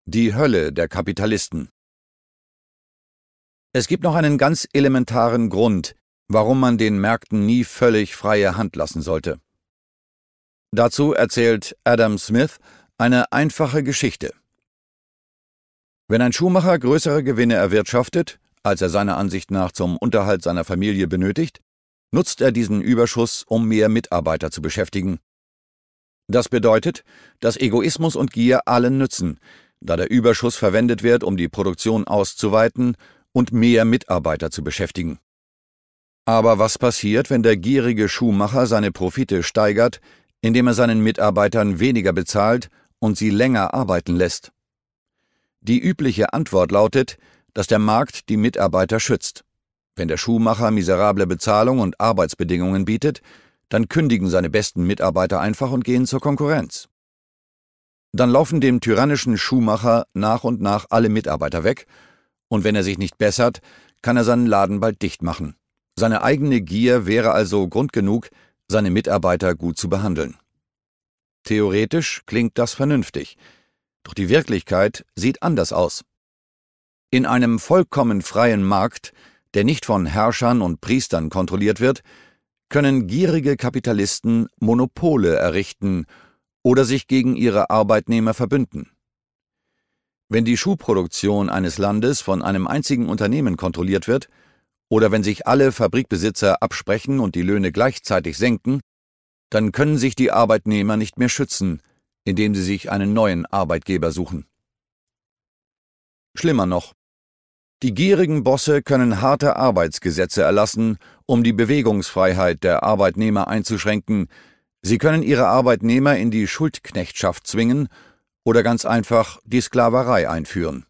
Die Hölle der Kapitalisten. Es gibt noch einen ganz elementaren Grund, warum man den Märkten nie völlig freie Hand lassen sollte. Dazu erzählt Adam Smith eine einfache Geschichte. Wenn ein Schuhmacher größere Gewinne erwirtschaftet, als er seiner Ansicht nach zum Unterhalt seiner Familie benötigt, nutzt er diesen Überschuss, um mehr Mitarbeiter zu beschäftigen. Das bedeutet, dass Egoismus und Gier allen nützen, da der Überschuss verwendet wird, um die Produktion auszuweiten und mehr Mitarbeiter zu beschäftigen. Aber was passiert, wenn der gierige Schuhmacher seine Profite steigert, indem er seinen Mitarbeitern weniger bezahlt und sie länger arbeiten lässt? Die übliche Antwort lautet, dass der Markt die Mitarbeiter schützt. Wenn der Schuhmacher miserable Bezahlung und Arbeitsbedingungen bietet, dann kündigen seine besten Mitarbeiter einfach und gehen zur Konkurrenz. Dann laufen dem tyrannischen Schuhmacher nach und nach alle Mitarbeiter weg, und wenn er sich nicht bessert, kann er seinen Laden bald dicht machen. Seine eigene Gier wäre also Grund genug, seine Mitarbeiter gut zu behandeln. Theoretisch klingt das vernünftig, doch die Wirklichkeit sieht anders aus. In einem vollkommen freien Markt, der nicht von Herrschern und Priestern kontrolliert wird, können gierige Kapitalisten Monopole errichten oder sich gegen ihre Arbeitnehmer verbünden. Wenn die Schuhproduktion eines Landes von einem einzigen Unternehmen kontrolliert wird, oder wenn sich alle Fabrikbesitzer absprechen und die Löhne gleichzeitig senken, dann können sich die Arbeitnehmer nicht mehr schützen, indem sie sich einen neuen Arbeitgeber suchen. Schlimmer noch: Die gierigen Bosse können harte Arbeitsgesetze erlassen, um die Bewegungsfreiheit der Arbeitnehmer einzuschränken. Sie können ihre Arbeitnehmer in die Schuldknechtschaft zwingen oder ganz einfach die Sklaverei einführen.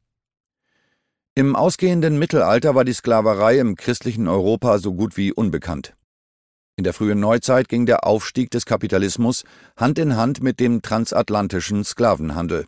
Im ausgehenden Mittelalter war die Sklaverei im christlichen Europa so gut wie unbekannt. In der frühen Neuzeit ging der Aufstieg des Kapitalismus Hand in Hand mit dem transatlantischen Sklavenhandel.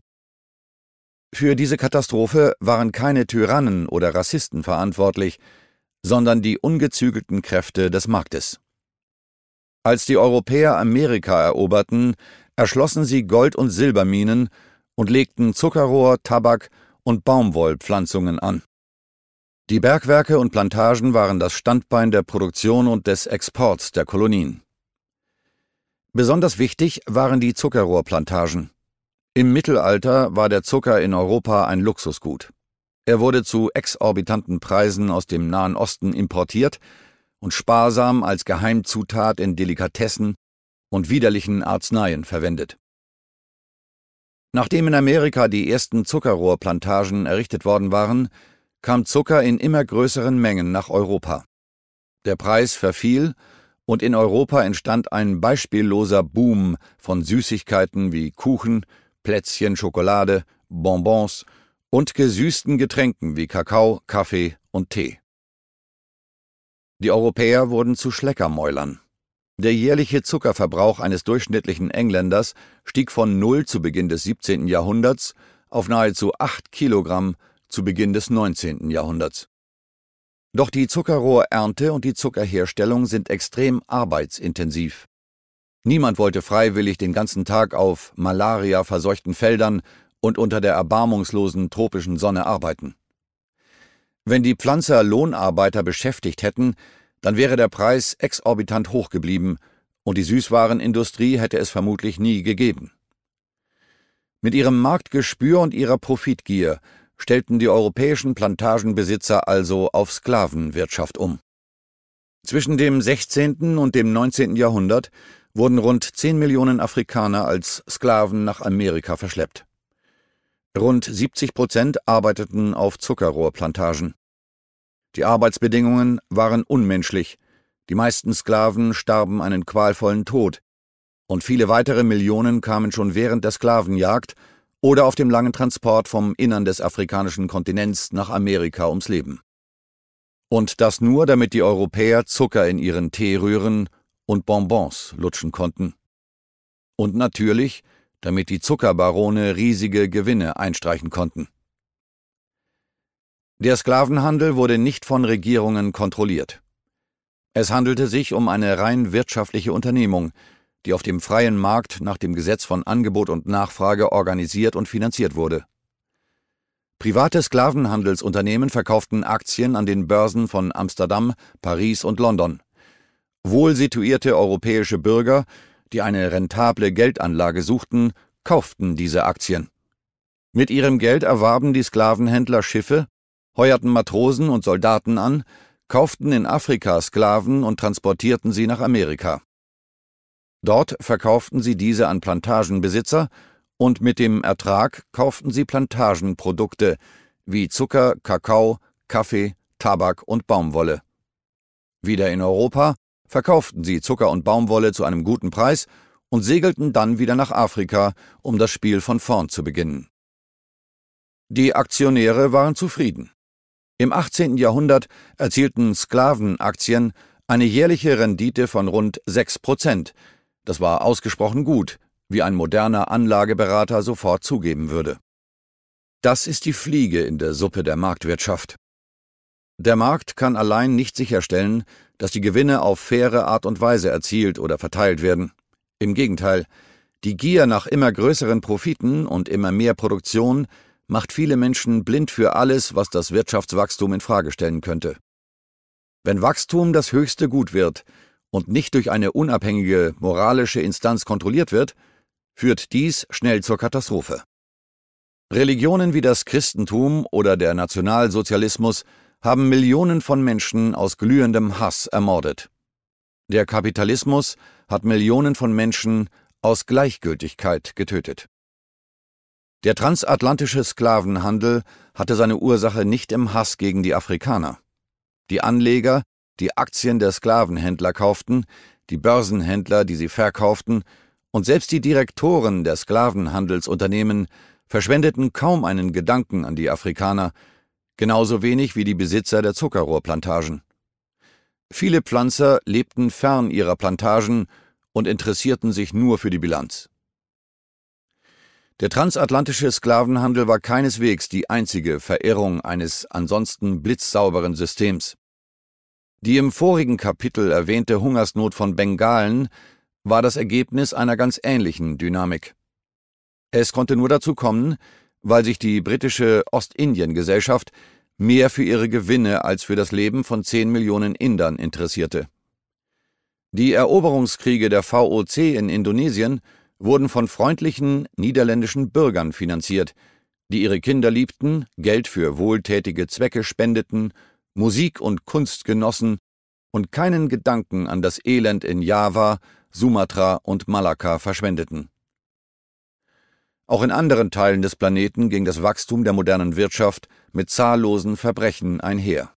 Für diese Katastrophe waren keine Tyrannen oder Rassisten verantwortlich, sondern die ungezügelten Kräfte des Marktes. Als die Europäer Amerika eroberten, erschlossen sie Gold- und Silberminen und legten Zuckerrohr, Tabak und Baumwollpflanzungen an. Die Bergwerke und Plantagen waren das Standbein der Produktion und des Exports der Kolonien. Besonders wichtig waren die Zuckerrohrplantagen. Im Mittelalter war der Zucker in Europa ein Luxusgut. Er wurde zu exorbitanten Preisen aus dem Nahen Osten importiert und sparsam als Geheimzutat in Delikatessen und widerlichen Arzneien verwendet. Nachdem in Amerika die ersten Zuckerrohrplantagen errichtet worden waren, kam Zucker in immer größeren Mengen nach Europa. Der Preis verfiel und in Europa entstand ein beispielloser Boom von Süßigkeiten wie Kuchen, Plätzchen, Schokolade, Bonbons und gesüßten Getränken wie Kakao, Kaffee und Tee. Die Europäer wurden zu Schleckermäulern. Der jährliche Zuckerverbrauch eines durchschnittlichen Engländers stieg von 0 zu Beginn des 17. Jahrhunderts auf nahezu 8 Kilogramm zu Beginn des 19. Jahrhunderts. Doch die Zuckerrohrernte und die Zuckerherstellung sind extrem arbeitsintensiv. Niemand wollte freiwillig den ganzen Tag auf Malaria-verseuchten Feldern und unter der erbarmungslosen tropischen Sonne arbeiten. Wenn die Pflanzer Lohnarbeiter beschäftigt hätten, dann wäre der Preis exorbitant hoch geblieben und die Süßwarenindustrie hätte es vermutlich nie gegeben. Mit ihrem Marktgespür und ihrer Profitgier stellten die europäischen Plantagenbesitzer also auf Sklavenwirtschaft um. Zwischen dem 16. und dem 19. Jahrhundert wurden rund 10 Millionen Afrikaner als Sklaven nach Amerika verschleppt. Rund 70% arbeiteten auf Zuckerrohrplantagen. Die Arbeitsbedingungen waren unmenschlich, die meisten Sklaven starben einen qualvollen Tod, und viele weitere Millionen kamen schon während der Sklavenjagd oder auf dem langen Transport vom Innern des afrikanischen Kontinents nach Amerika ums Leben. Und das nur, damit die Europäer Zucker in ihren Tee rühren und Bonbons lutschen konnten. Und natürlich, damit die Zuckerbarone riesige Gewinne einstreichen konnten. Der Sklavenhandel wurde nicht von Regierungen kontrolliert. Es handelte sich um eine rein wirtschaftliche Unternehmung, die auf dem freien Markt nach dem Gesetz von Angebot und Nachfrage organisiert und finanziert wurde. Private Sklavenhandelsunternehmen verkauften Aktien an den Börsen von Amsterdam, Paris und London. Wohl situierte europäische Bürger, die eine rentable Geldanlage suchten, kauften diese Aktien. Mit ihrem Geld erwarben die Sklavenhändler Schiffe, heuerten Matrosen und Soldaten an, kauften in Afrika Sklaven und transportierten sie nach Amerika. Dort verkauften sie diese an Plantagenbesitzer und mit dem Ertrag kauften sie Plantagenprodukte wie Zucker, Kakao, Kaffee, Tabak und Baumwolle. Wieder in Europa verkauften sie Zucker und Baumwolle zu einem guten Preis und segelten dann wieder nach Afrika, um das Spiel von vorn zu beginnen. Die Aktionäre waren zufrieden. Im 18. Jahrhundert erzielten Sklavenaktien eine jährliche Rendite von rund 6%. Das war ausgesprochen gut, wie ein moderner Anlageberater sofort zugeben würde. Das ist die Fliege in der Suppe der Marktwirtschaft. Der Markt kann allein nicht sicherstellen, dass die Gewinne auf faire Art und Weise erzielt oder verteilt werden. Im Gegenteil, die Gier nach immer größeren Profiten und immer mehr Produktion macht viele Menschen blind für alles, was das Wirtschaftswachstum in Frage stellen könnte. Wenn Wachstum das höchste Gut wird und nicht durch eine unabhängige moralische Instanz kontrolliert wird, führt dies schnell zur Katastrophe. Religionen wie das Christentum oder der Nationalsozialismus haben Millionen von Menschen aus glühendem Hass ermordet. Der Kapitalismus hat Millionen von Menschen aus Gleichgültigkeit getötet. Der transatlantische Sklavenhandel hatte seine Ursache nicht im Hass gegen die Afrikaner. Die Anleger, die Aktien der Sklavenhändler kauften, die Börsenhändler, die sie verkauften, und selbst die Direktoren der Sklavenhandelsunternehmen verschwendeten kaum einen Gedanken an die Afrikaner, genauso wenig wie die Besitzer der Zuckerrohrplantagen. Viele Pflanzer lebten fern ihrer Plantagen und interessierten sich nur für die Bilanz. Der transatlantische Sklavenhandel war keineswegs die einzige Verirrung eines ansonsten blitzsauberen Systems. Die im vorigen Kapitel erwähnte Hungersnot von Bengalen war das Ergebnis einer ganz ähnlichen Dynamik. Es konnte nur dazu kommen, weil sich die britische Ostindien-Gesellschaft mehr für ihre Gewinne als für das Leben von 10 Millionen Indern interessierte. Die Eroberungskriege der VOC in Indonesien wurden von freundlichen niederländischen Bürgern finanziert, die ihre Kinder liebten, Geld für wohltätige Zwecke spendeten, Musik und Kunst genossen und keinen Gedanken an das Elend in Java, Sumatra und Malakka verschwendeten. Auch in anderen Teilen des Planeten ging das Wachstum der modernen Wirtschaft mit zahllosen Verbrechen einher.